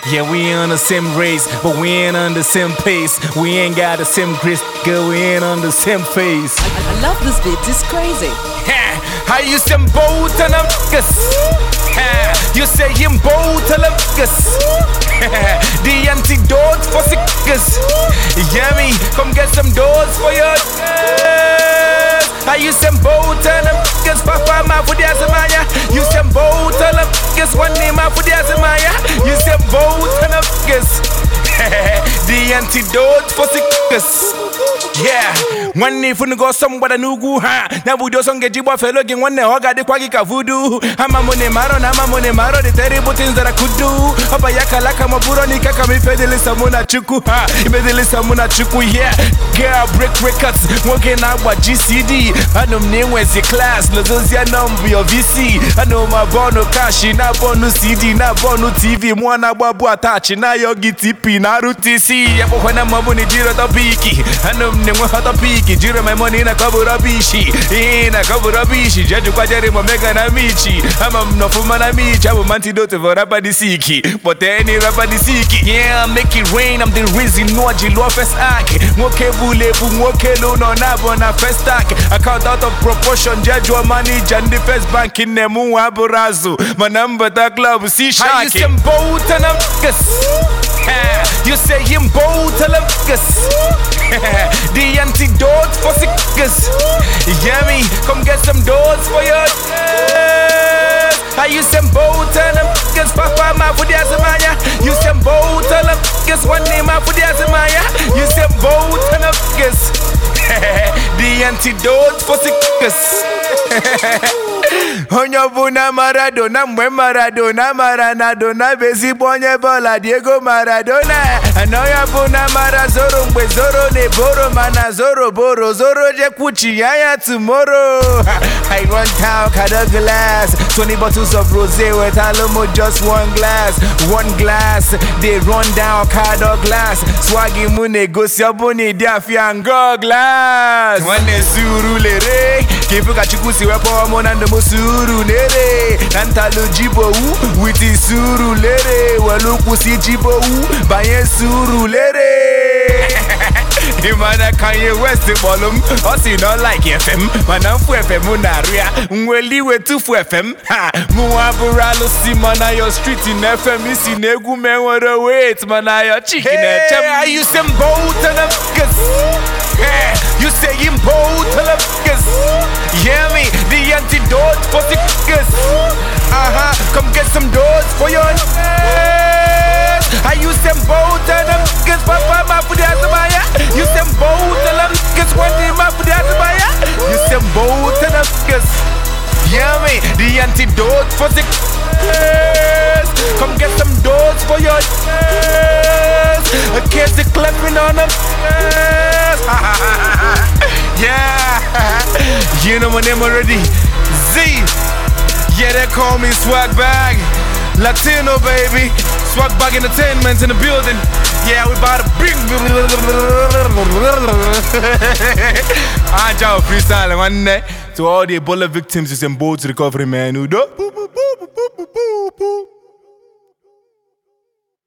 Yeah, we ain't on the same race, but we ain't on the same pace. We ain't got the same grist, girl, we ain't on the same face. I love this beat, it's crazy. How you say both and I'm you say him both and I'm the antidote for sickness. Yeah, me, come get some doors for your How you say both and I'm Papa ma for the Azamaya. You say both and I'm one name for the Azamaya. You say both and I'm the antidote for sickness. Yeah, one name for the go somewhere new ha. Now we do some get you off a looking one hoga de quagika voodoo. I'm a money maro, the terrible things that I could do. Abayaka laka maburoni kaka me fedele samuna chuku ha. Imedele samuna chuku, yeah. Girl break records, working out what GCD. I know name where's the class, Lozozia number your VC. I know my bono cash, na bono CD, na bono TV, mwana babu attach, na yogi tipi, na RTC. Yapo when I'm a jiro the biki. I know hata piki, jiro my money na kabura bishi. Ina kabura bishi, jaju kwa jari momega na michi. I'm no fuma na michi, I'm a antidote for rapadi siki. But any rapadi siki, yeah, make it rain, I'm the reason no jilo first act. Moke bule bu moke lo no na bona first act. Account out of proportion, jaju manager and the first bank in nemu aburazu. My number the club see shaki. How you say both and I'm you say him both and I'm the antidote for sickness. Yeah, me, come get some doors for your How you say both and I'm Papa ma for the Azamaya. You say both and I'm one name for the Azamaya. You say both and I'm the antidote for sickness. Onyobuna Maradona, Maradona, Maradona, Bezi Bonye Bola, Diego Maradona. Anoyabuna Marazoro, Bezoro, Neboro, Manazoro, Boro, Zoro, Jekuchi, Yaya tomorrow. I run town, Cada glass, 20 bottles of rosé with Alomo, just one glass. One glass, they run down, Cada glass. Swaggy Mune, Gosiabuni, Diafiango glass. One is Surulere, Kipuka Chikusi, Wepo, and the Musuru Nere, Nantalo Jibo, with the Suru Lere, Walukusi Jibo, Baye Suru Lere. Imana Kanye West Bolum, Ossi not like FM, Manafu FM Munaria, Mweli wetu FM, ha, Muaburalo Simana, your street in FM, is in Egu Menwara wait, Manaya chicken, I use them both and I'm you say him both and I'm hear me, the antidote for sickness. Come get some doors for your I use them both and I'm Papa ma for the Azamaya. You say both and I'm one name for the Azamaya. You say both and I'm hear me, the antidote for sickness. Come get some doors for your kids are clapping on them. Yeah, you know my name already. Z. Yeah, they call me Swag Bag. Latino baby. Swag Bag Entertainment in the building. Yeah, we about to bring. I'm Joe freestyling one day to all the Ebola victims is in boats recovery, man.